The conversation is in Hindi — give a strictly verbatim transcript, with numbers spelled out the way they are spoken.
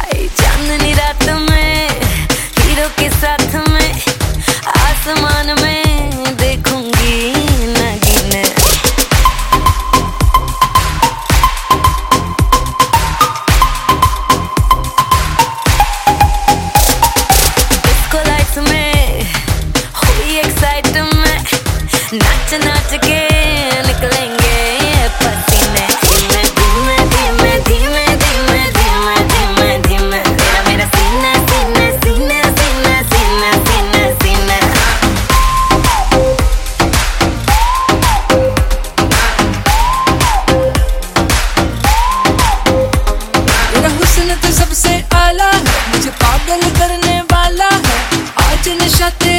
आई चांदनी रात में हीरो के साथ में आसमान में देखूंगी नगीने। डिस्को लाइट्स में हुई एक्साइटमेंट, नाच नाच के निकलेंगे पसीने। धीमे धीमे धीमे धीमे धीमे धीमे धीमे मेरा मेरा सीना सीना सीना सीना सीना सीना सीना। तेरा हुस्न तो सबसे आला है, मुझे पागल करने वाला है। आज नशा तेरा